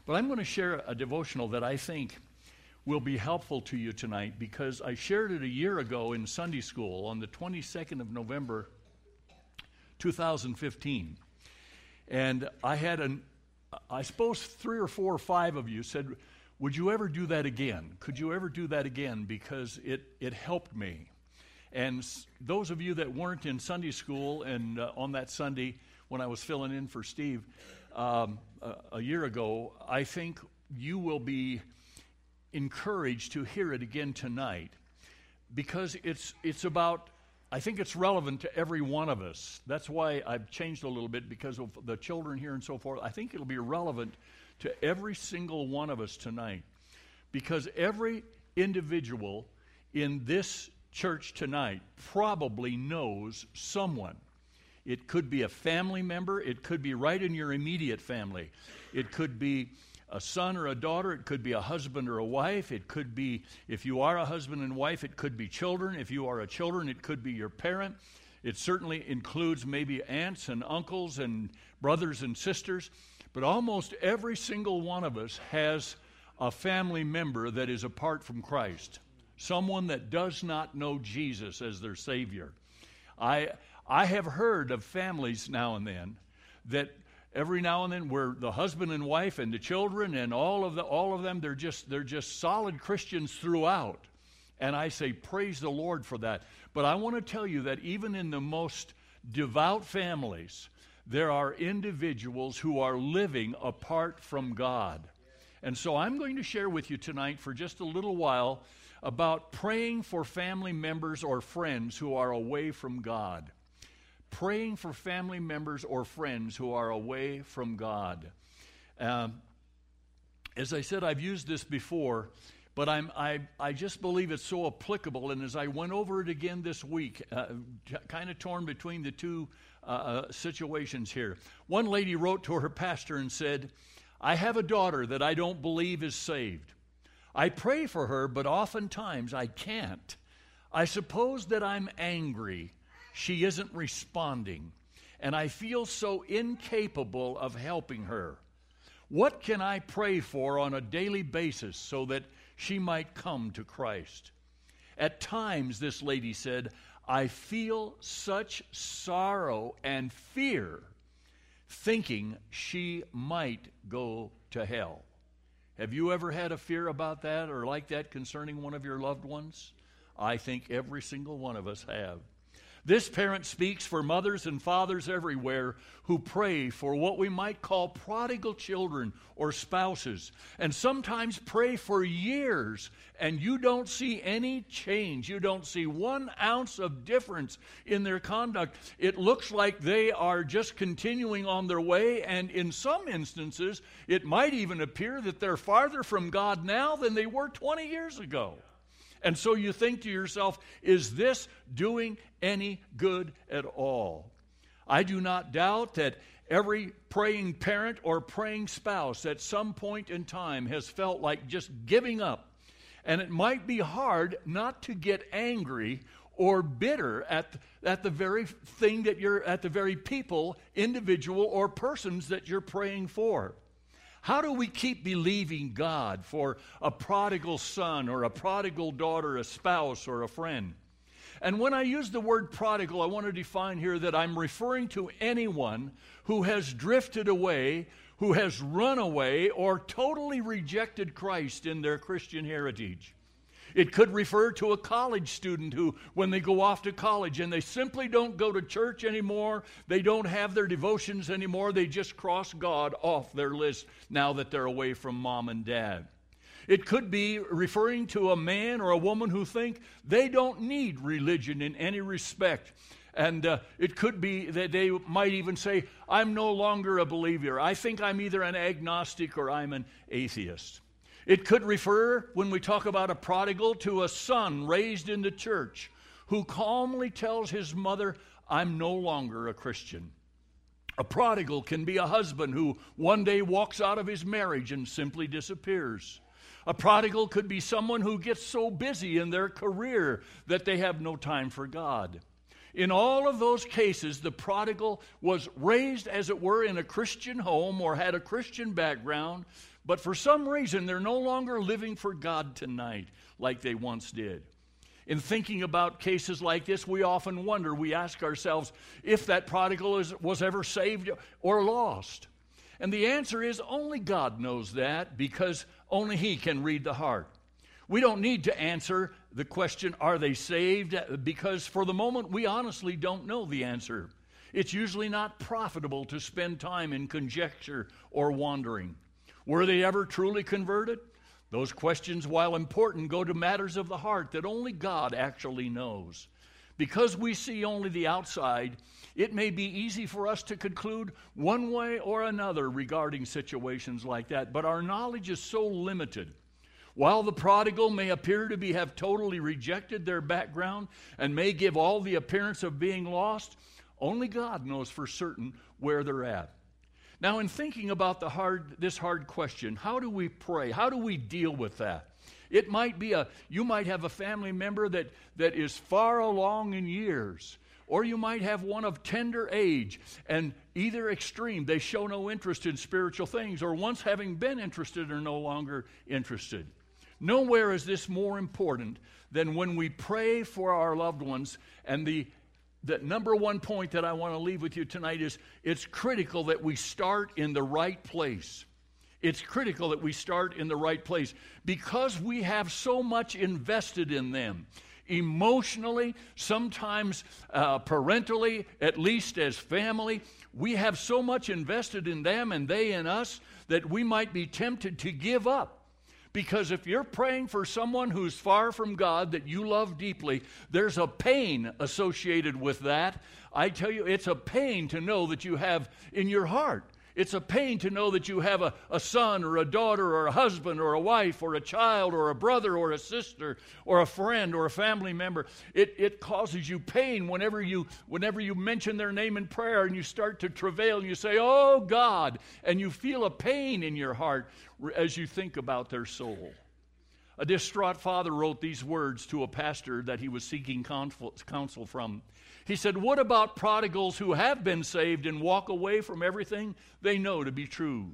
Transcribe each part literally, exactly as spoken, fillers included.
But I'm going to share a devotional that I think will be helpful to you tonight, because I shared it a year ago in Sunday school on the twenty-second of November, two thousand fifteen. And I had an, I suppose three or four or five of you said, would you ever do that again? Could you ever do that again? Because it, it helped me. And s- those of you that weren't in Sunday school and uh, on that Sunday when I was filling in for Steve um, a, a year ago, I think you will be encouraged to hear it again tonight, because it's it's about, I think it's relevant to every one of us. That's why I've changed a little bit, because of the children here and so forth. I think it'll be relevant to every single one of us tonight, because every individual in this church tonight probably knows someone. It could be a family member. It could be right in your immediate family. It could be a son or a daughter. It could be a husband or a wife. It could be, if you are a husband and wife, it could be children. If you are a children, it could be your parent. It certainly includes maybe aunts and uncles and brothers and sisters. But almost every single one of us has a family member that is apart from Christ, someone that does not know Jesus as their Savior. I I have heard of families now and then that every now and then where the husband and wife and the children and all of the all of them, they're just they're just solid Christians throughout. And I say praise the Lord for that. But I want to tell you that even in the most devout families, there are individuals who are living apart from God. And so I'm going to share with you tonight for just a little while about praying for family members or friends who are away from God. Praying for family members or friends who are away from God. Um, as I said, I've used this before, but I'm, I, I just believe it's so applicable. And as I went over it again this week, uh, kind of torn between the two uh, situations here. One lady wrote to her pastor and said, I have a daughter that I don't believe is saved. I pray for her, but oftentimes I can't. I suppose that I'm angry. She isn't responding, and I feel so incapable of helping her. What can I pray for on a daily basis so that she might come to Christ? At times, this lady said, I feel such sorrow and fear thinking she might go to hell. Have you ever had a fear about that or like that concerning one of your loved ones? I think every single one of us have. This parent speaks for mothers and fathers everywhere who pray for what we might call prodigal children or spouses, and sometimes pray for years, and you don't see any change. You don't see one ounce of difference in their conduct. It looks like they are just continuing on their way, and in some instances, it might even appear that they're farther from God now than they were twenty years ago. And so you think to yourself, is this doing any good at all? I do not doubt that every praying parent or praying spouse at some point in time has felt like just giving up. And it might be hard not to get angry or bitter at, at the very thing that you're, at the very people, individual, or persons that you're praying for. How do we keep believing God for a prodigal son or a prodigal daughter, a spouse or a friend? And when I use the word prodigal, I want to define here that I'm referring to anyone who has drifted away, who has run away, or totally rejected Christ in their Christian heritage. It could refer to a college student who, when they go off to college and they simply don't go to church anymore, they don't have their devotions anymore, they just cross God off their list now that they're away from mom and dad. It could be referring to a man or a woman who think they don't need religion in any respect. And uh, it could be that they might even say, I'm no longer a believer. I think I'm either an agnostic or I'm an atheist. It could refer, when we talk about a prodigal, to a son raised in the church who calmly tells his mother, I'm no longer a Christian. A prodigal can be a husband who one day walks out of his marriage and simply disappears. A prodigal could be someone who gets so busy in their career that they have no time for God. In all of those cases, the prodigal was raised, as it were, in a Christian home or had a Christian background, but for some reason they're no longer living for God tonight like they once did. In thinking about cases like this, we often wonder, we ask ourselves if that prodigal is, was ever saved or lost. And the answer is only God knows that, because only He can read the heart. We don't need to answer the question, are they saved? Because for the moment, we honestly don't know the answer. It's usually not profitable to spend time in conjecture or wandering. Were they ever truly converted? Those questions, while important, go to matters of the heart that only God actually knows. Because we see only the outside, it may be easy for us to conclude one way or another regarding situations like that, but our knowledge is so limited. While the prodigal may appear to be have totally rejected their background and may give all the appearance of being lost, only God knows for certain where they're at. Now, in thinking about the hard, this hard question, how do we pray? How do we deal with that? It might be a, you might have a family member that, that is far along in years, or you might have one of tender age, and either extreme, they show no interest in spiritual things, or once having been interested are no longer interested. Nowhere is this more important than when we pray for our loved ones. And the The number one point that I want to leave with you tonight is it's critical that we start in the right place. It's critical that we start in the right place because we have so much invested in them. Emotionally, sometimes uh, parentally, at least as family, we have so much invested in them and they in us that we might be tempted to give up. Because if you're praying for someone who's far from God that you love deeply, there's a pain associated with that. I tell you, it's a pain to know that you have in your heart. It's a pain to know that you have a, a son or a daughter or a husband or a wife or a child or a brother or a sister or a friend or a family member. It, it causes you pain whenever you, whenever you mention their name in prayer and you start to travail and you say, "Oh God," and you feel a pain in your heart as you think about their soul. A distraught father wrote these words to a pastor that he was seeking counsel from. He said, "What about prodigals who have been saved and walk away from everything they know to be true?"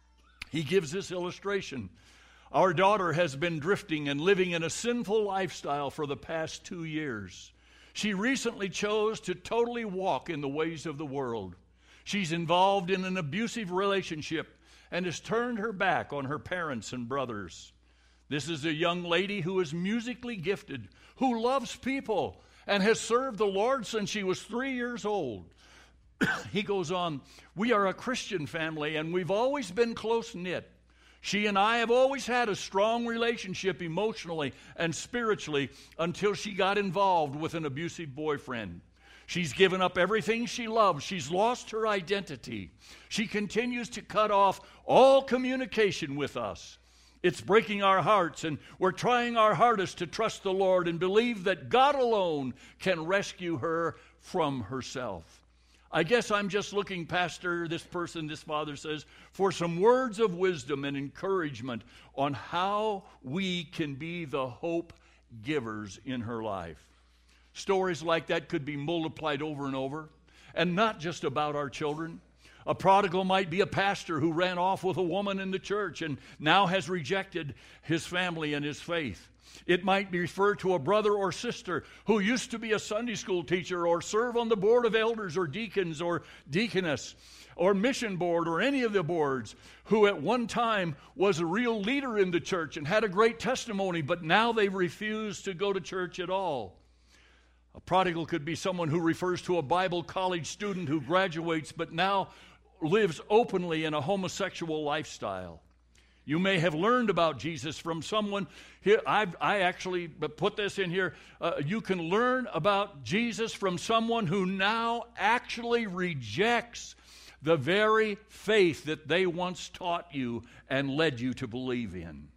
He gives this illustration. "Our daughter has been drifting and living in a sinful lifestyle for the past two years. She recently chose to totally walk in the ways of the world. She's involved in an abusive relationship and has turned her back on her parents and brothers. This is a young lady who is musically gifted, who loves people, and has served the Lord since she was three years old." He goes on, "We are a Christian family, and we've always been close-knit. She and I have always had a strong relationship emotionally and spiritually until she got involved with an abusive boyfriend. She's given up everything she loves. She's lost her identity. She continues to cut off all communication with us. It's breaking our hearts, and we're trying our hardest to trust the Lord and believe that God alone can rescue her from herself. I guess I'm just looking, Pastor," this person, this father says, "for some words of wisdom and encouragement on how we can be the hope givers in her life." Stories like that could be multiplied over and over, and not just about our children. A prodigal might be a pastor who ran off with a woman in the church and now has rejected his family and his faith. It might refer to a brother or sister who used to be a Sunday school teacher or serve on the board of elders or deacons or deaconess or mission board or any of the boards, who at one time was a real leader in the church and had a great testimony, but now they refuse to go to church at all. A prodigal could be someone who refers to a Bible college student who graduates but now lives openly in a homosexual lifestyle. You may have learned about Jesus from someone. Here, I've, I actually put this in here. Uh, you can learn about Jesus from someone who now actually rejects the very faith that they once taught you and led you to believe in.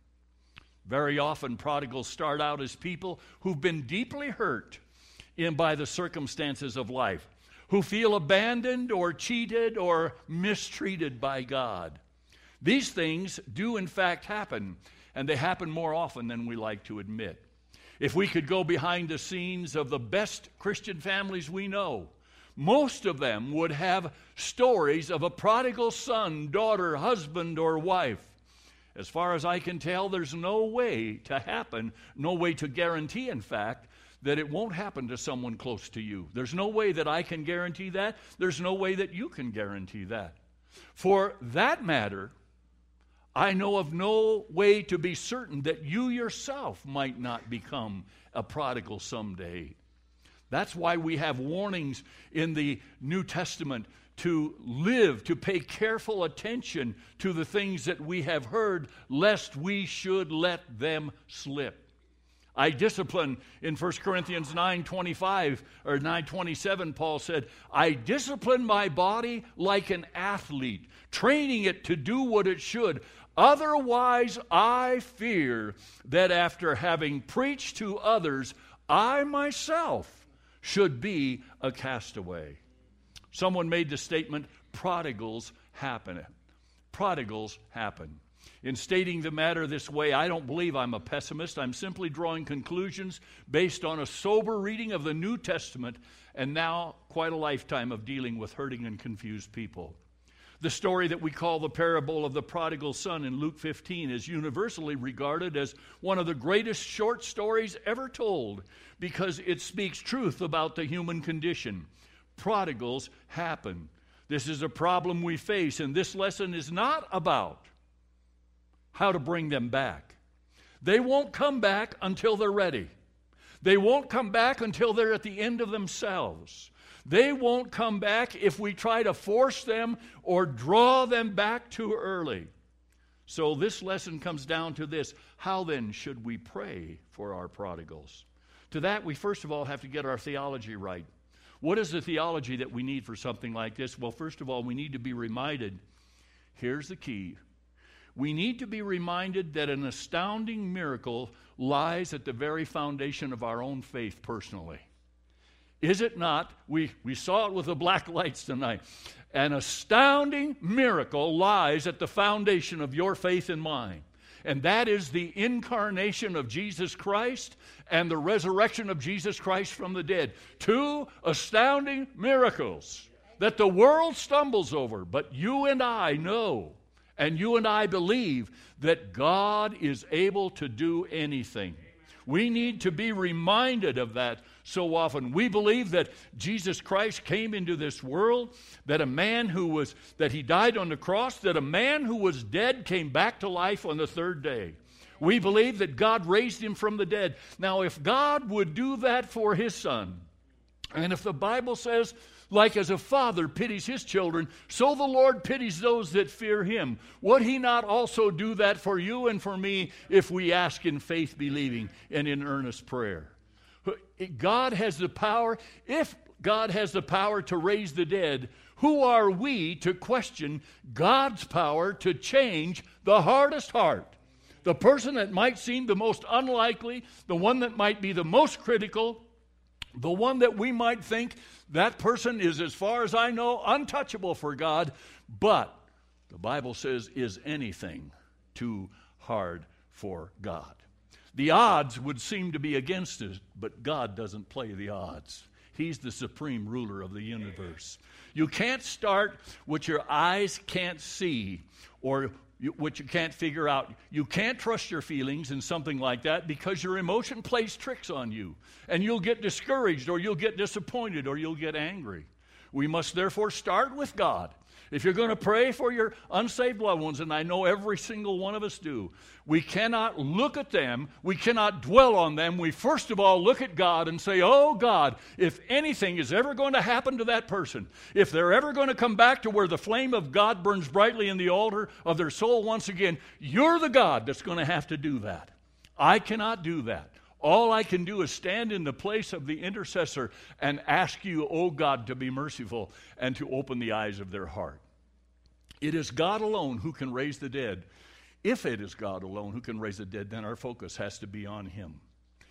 Very often, prodigals start out as people who've been deeply hurt in by the circumstances of life, who feel abandoned or cheated or mistreated by God. These things do in fact happen, and they happen more often than we like to admit. If we could go behind the scenes of the best Christian families we know, most of them would have stories of a prodigal son, daughter, husband, or wife. As far as I can tell, there's no way to happen, no way to guarantee, in fact, that it won't happen to someone close to you. There's no way that I can guarantee that. There's no way that you can guarantee that. For that matter, I know of no way to be certain that you yourself might not become a prodigal someday. That's why we have warnings in the New Testament to live, to pay careful attention to the things that we have heard, lest we should let them slip. I discipline, in First Corinthians nine twenty-five or nine twenty-seven, Paul said, I discipline my body like an athlete, training it to do what it should. Otherwise, I fear that after having preached to others, I myself should be a castaway. Someone made the statement, prodigals happen. Prodigals happen. In stating the matter this way, I don't believe I'm a pessimist. I'm simply drawing conclusions based on a sober reading of the New Testament and now quite a lifetime of dealing with hurting and confused people. The story that we call the parable of the prodigal son in Luke fifteen is universally regarded as one of the greatest short stories ever told because it speaks truth about the human condition. Prodigals happen. This is a problem we face, and this lesson is not about how to bring them back. They won't come back until they're ready. They won't come back until they're at the end of themselves. They won't come back if we try to force them or draw them back too early. So this lesson comes down to this. How then should we pray for our prodigals? To that, we first of all have to get our theology right. What is the theology that we need for something like this? Well, first of all, we need to be reminded. Here's the key. We need to be reminded that an astounding miracle lies at the very foundation of our own faith personally. Is it not? We, we saw it with the black lights tonight. An astounding miracle lies at the foundation of your faith and mine. And that is the incarnation of Jesus Christ and the resurrection of Jesus Christ from the dead. Two astounding miracles that the world stumbles over. But you and I know, and you and I believe, that God is able to do anything. We need to be reminded of that so often. We believe that Jesus Christ came into this world, that a man who was, that he died on the cross, that a man who was dead came back to life on the third day. We believe that God raised him from the dead. Now, if God would do that for his son, and if the Bible says, like as a father pities his children, so the Lord pities those that fear him. Would he not also do that for you and for me if we ask in faith believing and in earnest prayer? God has the power. If God has the power to raise the dead, who are we to question God's power to change the hardest heart? The person that might seem the most unlikely, the one that might be the most critical, the one that we might think that person is, as far as I know, untouchable for God, but the Bible says, is anything too hard for God? The odds would seem to be against us, but God doesn't play the odds. He's the supreme ruler of the universe. You can't start what your eyes can't see or You, what you can't figure out. You can't trust your feelings in something like that because your emotion plays tricks on you. And you'll get discouraged or you'll get disappointed or you'll get angry. We must therefore start with God. If you're going to pray for your unsaved loved ones, and I know every single one of us do, we cannot look at them, we cannot dwell on them. We first of all look at God and say, oh God, if anything is ever going to happen to that person, if they're ever going to come back to where the flame of God burns brightly in the altar of their soul once again, you're the God that's going to have to do that. I cannot do that. All I can do is stand in the place of the intercessor and ask you, oh God, to be merciful and to open the eyes of their heart. It is God alone who can raise the dead. If it is God alone who can raise the dead, then our focus has to be on him.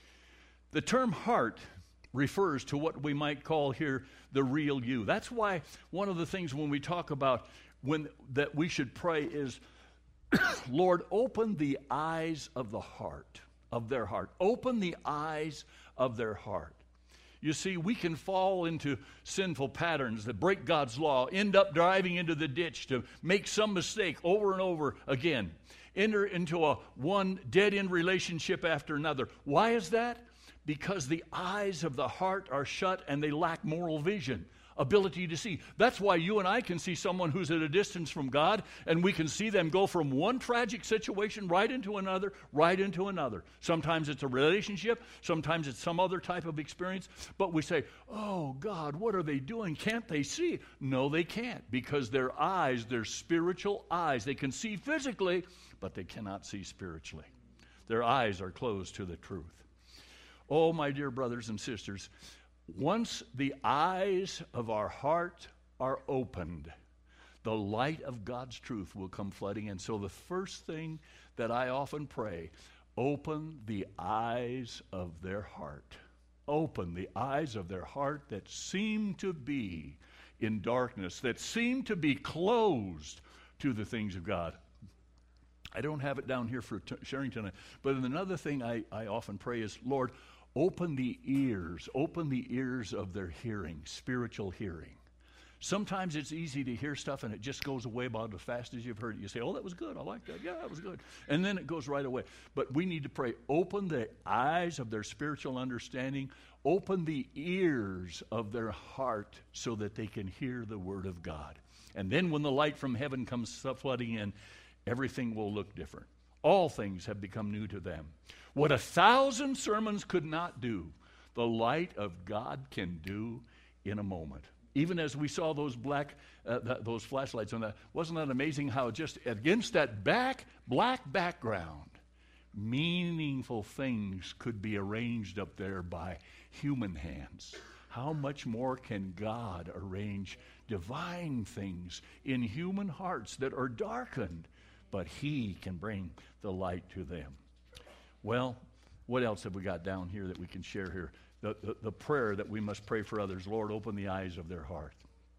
The term heart refers to what we might call here the real you. That's why one of the things when we talk about when that we should pray is, Lord, open the eyes of the heart. Of their heart. Open the eyes of their heart. You see, we can fall into sinful patterns that break God's law, end up driving into the ditch to make some mistake over and over again. enter into a one dead-end relationship after another. Why is that? Because the eyes of the heart are shut and they lack moral vision, ability to see. That's why you and I can see someone who's at a distance from God, and we can see them go from one tragic situation right into another, right into another. Sometimes it's a relationship, sometimes it's some other type of experience, but we say, oh God, what are they doing? Can't they see? No, they can't, because their eyes, their spiritual eyes, they can see physically, but they cannot see spiritually. Their eyes are closed to the truth. Oh, my dear brothers and sisters, once the eyes of our heart are opened, the light of God's truth will come flooding in. So the first thing that I often pray, open the eyes of their heart. Open the eyes of their heart that seem to be in darkness, that seem to be closed to the things of God. I don't have it down here for t- sharing tonight, but another thing I, I often pray is, Lord, open the ears, open the ears of their hearing, spiritual hearing. Sometimes it's easy to hear stuff and it just goes away about as fast as you've heard it. You say, oh, that was good. I like that. Yeah, that was good. And then it goes right away. But we need to pray, open the eyes of their spiritual understanding, open the ears of their heart so that they can hear the word of God. And then when the light from heaven comes flooding in, everything will look different. All things have become new to them. What a thousand sermons could not do, the light of God can do in a moment. Even as we saw those black, uh, th- those flashlights on that, wasn't that amazing how just against that back black background, meaningful things could be arranged up there by human hands? How much more can God arrange divine things in human hearts that are darkened, but He can bring the light to them? Well, what else have we got down here that we can share here? The, the, the prayer that we must pray for others. Lord, open the eyes of their heart.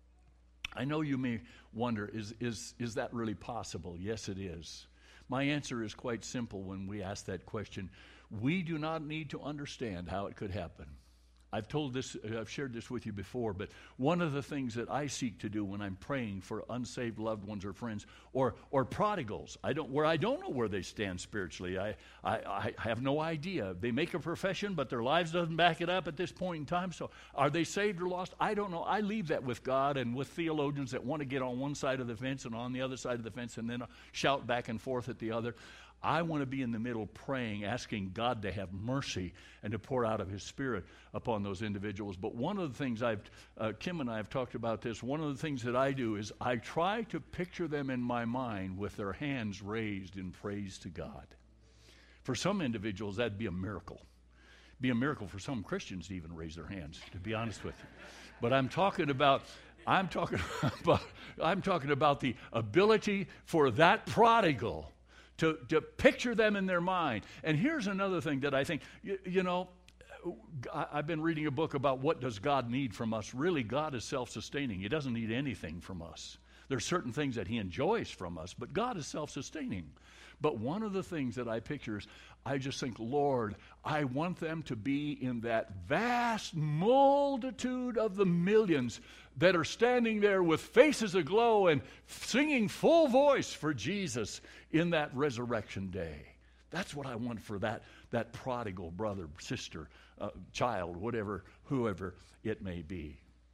I know you may wonder, is, is, is that really possible? Yes, it is. My answer is quite simple when we ask that question. We do not need to understand how it could happen. I've told this, I've shared this with you before, but one of the things that I seek to do when I'm praying for unsaved loved ones or friends or or prodigals, I don't where I don't know where they stand spiritually. I, I, I have no idea. They make a profession, but their lives doesn't back it up at this point in time. So are they saved or lost? I don't know. I leave that with God and with theologians that want to get on one side of the fence and on the other side of the fence and then shout back and forth at the other. I want to be in the middle praying, asking God to have mercy and to pour out of His Spirit upon those individuals. But one of the things I've, uh, Kim and I have talked about this, one of the things that I do is I try to picture them in my mind with their hands raised in praise to God. For some individuals, that'd be a miracle. It'd be a miracle for some Christians to even raise their hands, to be honest with you. But I'm talking about I'm talking about I'm talking about the ability for that prodigal To, to picture them in their mind. And here's another thing that I think, you, you know, I, I've been reading a book about what does God need from us. Really, God is self-sustaining. He doesn't need anything from us. There's certain things that He enjoys from us, but God is self-sustaining. But one of the things that I picture is, I just think, Lord, I want them to be in that vast multitude of the millions that are standing there with faces aglow and singing full voice for Jesus in that resurrection day. That's what I want for that, that prodigal brother, sister, uh, child, whatever, whoever it may be.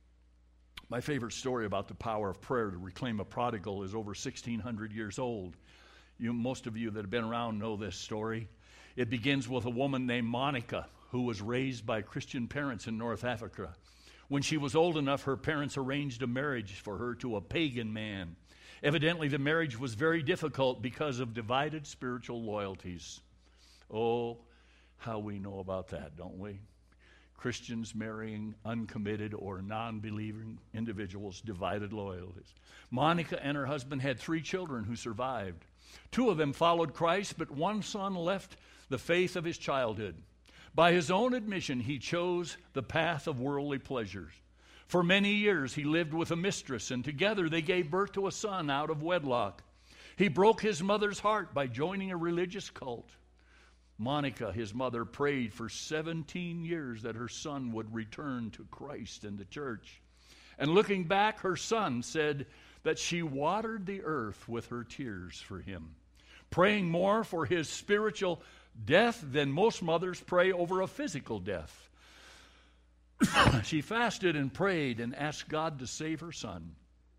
My favorite story about the power of prayer to reclaim a prodigal is over sixteen hundred years old. You, most of you that have been around know this story. It begins with a woman named Monica who was raised by Christian parents in North Africa. When she was old enough, her parents arranged a marriage for her to a pagan man. Evidently, the marriage was very difficult because of divided spiritual loyalties. Oh, how we know about that, don't we? Christians marrying uncommitted or non-believing individuals, divided loyalties. Monica and her husband had three children who survived. Two of them followed Christ, but one son left the faith of his childhood. By his own admission, he chose the path of worldly pleasures. For many years, he lived with a mistress, and together they gave birth to a son out of wedlock. He broke his mother's heart by joining a religious cult. Monica, his mother, prayed for seventeen years that her son would return to Christ and the church. And looking back, her son said that she watered the earth with her tears for him. praying more for his spiritual death than most mothers pray over a physical death. She fasted and prayed and asked God to save her son.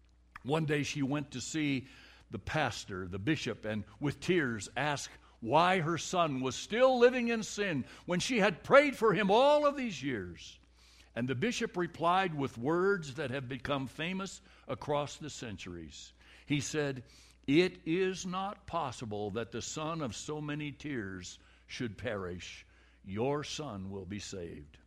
One day she went to see the pastor, the bishop, and with tears asked why her son was still living in sin when she had prayed for him all of these years. And the bishop replied with words that have become famous across the centuries. He said, "It is not possible that the son of so many tears should perish. Your son will be saved."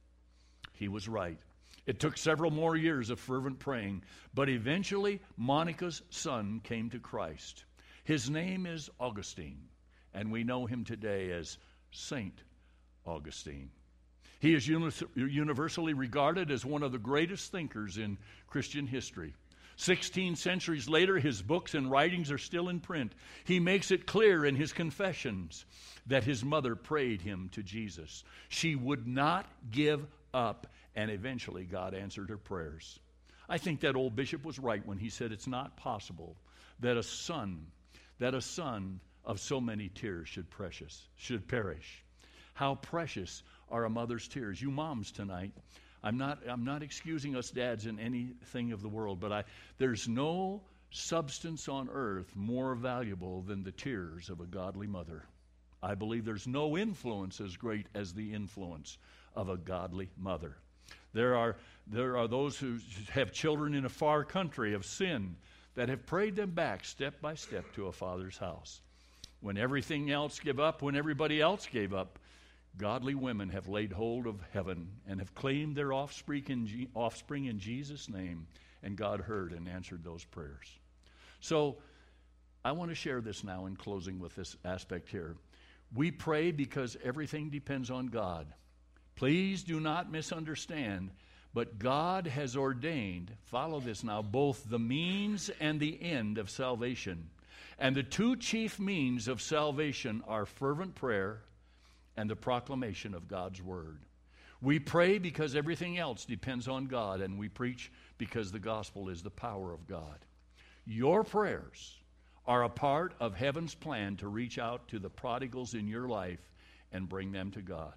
He was right. It took several more years of fervent praying, but eventually Monica's son came to Christ. His name is Augustine, and we know him today as Saint Augustine. He is uni- universally regarded as one of the greatest thinkers in Christian history. Sixteen centuries later, his books and writings are still in print. He makes it clear in his confessions that his mother prayed him to Jesus. She would not give up, and eventually God answered her prayers. I think that old bishop was right when he said it's not possible that a son, that a son of so many tears should precious, should perish. How precious are a mother's tears. You moms tonight, I'm not I'm not excusing us dads in anything of the world, but I there's no substance on earth more valuable than the tears of a godly mother. I believe there's no influence as great as the influence of a godly mother. There are there are those who have children in a far country of sin that have prayed them back step by step to a father's house. When everything else gave up, when everybody else gave up, godly women have laid hold of heaven and have claimed their offspring in, G- offspring in Jesus' name, and God heard and answered those prayers. So I want to share this now in closing with this aspect here. We pray because everything depends on God. Please do not misunderstand, but God has ordained, follow this now, both the means and the end of salvation. And the two chief means of salvation are fervent prayer and the proclamation of God's word. We pray because everything else depends on God, and we preach because the gospel is the power of God. Your prayers are a part of heaven's plan to reach out to the prodigals in your life and bring them to God.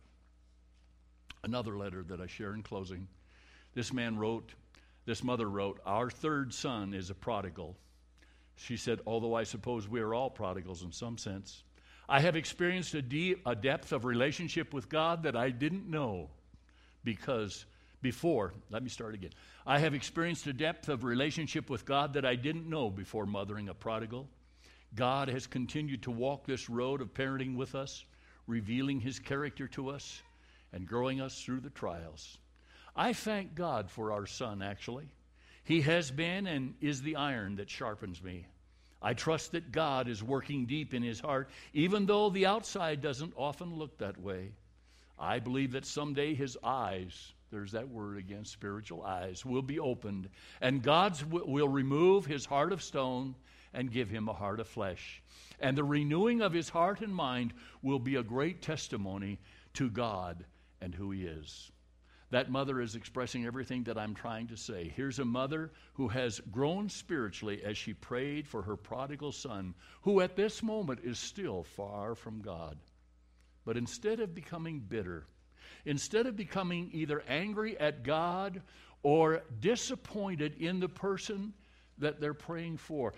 Another letter that I share in closing. This man wrote, this mother wrote, "Our third son is a prodigal." She said, "Although I suppose we are all prodigals in some sense. I have experienced a, deep, a depth of relationship with God that I didn't know because before, let me start again. I have experienced a depth of relationship with God that I didn't know before mothering a prodigal. God has continued to walk this road of parenting with us, revealing his character to us and growing us through the trials. I thank God for our son, actually. He has been and is the iron that sharpens me. I trust that God is working deep in his heart, even though the outside doesn't often look that way. I believe that someday his eyes, there's that word again, spiritual eyes, will be opened, and God will remove his heart of stone and give him a heart of flesh. And the renewing of his heart and mind will be a great testimony to God and who he is. That mother is expressing everything that I'm trying to say. Here's a mother who has grown spiritually as she prayed for her prodigal son, who at this moment is still far from God. But instead of becoming bitter, instead of becoming either angry at God or disappointed in the person that they're praying for,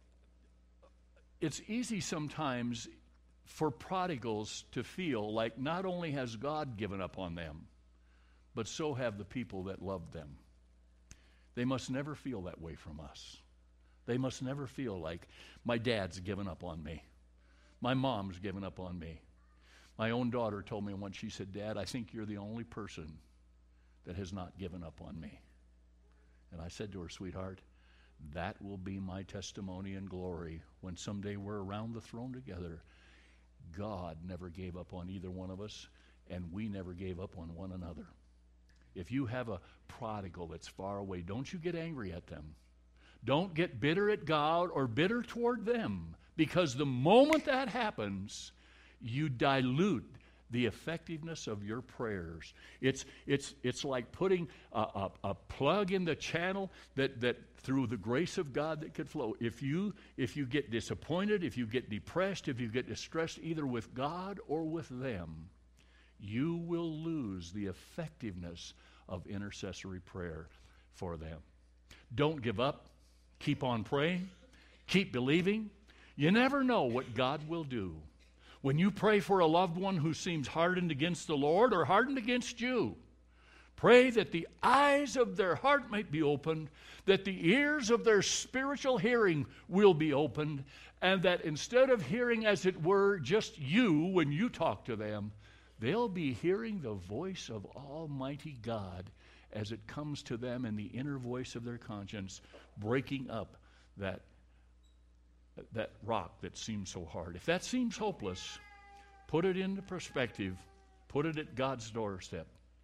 it's easy sometimes for prodigals to feel like not only has God given up on them, but so have the people that love them. They must never feel that way from us. They must never feel like my dad's given up on me. My mom's given up on me. My own daughter told me once, she said, "Dad, I think you're the only person that has not given up on me." And I said to her, "Sweetheart, that will be my testimony and glory when someday we're around the throne together. God never gave up on either one of us, and we never gave up on one another." If you have a prodigal that's far away, don't you get angry at them. Don't get bitter at God or bitter toward them, because the moment that happens, you dilute the effectiveness of your prayers. It's it's it's like putting a, a, a plug in the channel that, that through the grace of God that could flow. If you if you get disappointed, if you get depressed, if you get distressed either with God or with them, you will lose the effectiveness of intercessory prayer for them. Don't give up. Keep on praying. Keep believing. You never know what God will do. When you pray for a loved one who seems hardened against the Lord or hardened against you, pray that the eyes of their heart might be opened, that the ears of their spiritual hearing will be opened, and that instead of hearing, as it were, just you when you talk to them, they'll be hearing the voice of Almighty God as it comes to them in the inner voice of their conscience, breaking up that that rock that seems so hard. If that seems hopeless, put it into perspective. Put it at God's doorstep.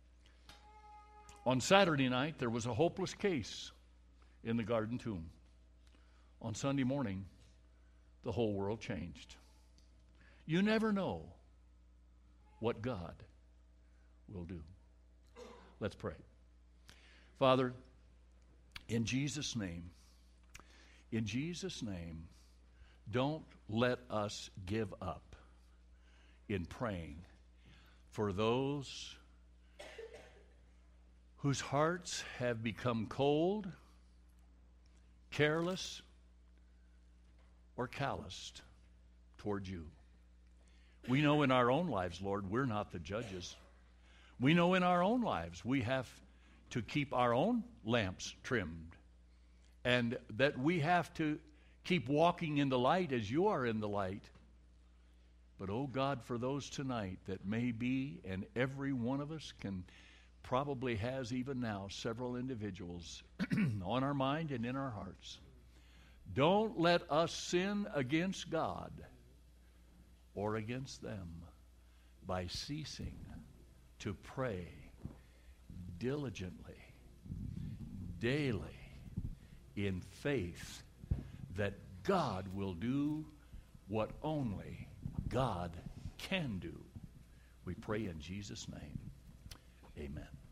On Saturday night, there was a hopeless case in the Garden Tomb. On Sunday morning, the whole world changed. You never know what God will do. Let's pray. Father, in Jesus' name, in Jesus' name, don't let us give up in praying for those whose hearts have become cold, careless, or calloused toward you. We know in our own lives, Lord, we're not the judges. We know in our own lives we have to keep our own lamps trimmed, and that we have to keep walking in the light as you are in the light. But, oh God, for those tonight that may be, and every one of us can probably has even now, several individuals on our mind and in our hearts. Don't let us sin against God or against them by ceasing to pray diligently, daily, in faith that God will do what only God can do. We pray in Jesus' name. Amen.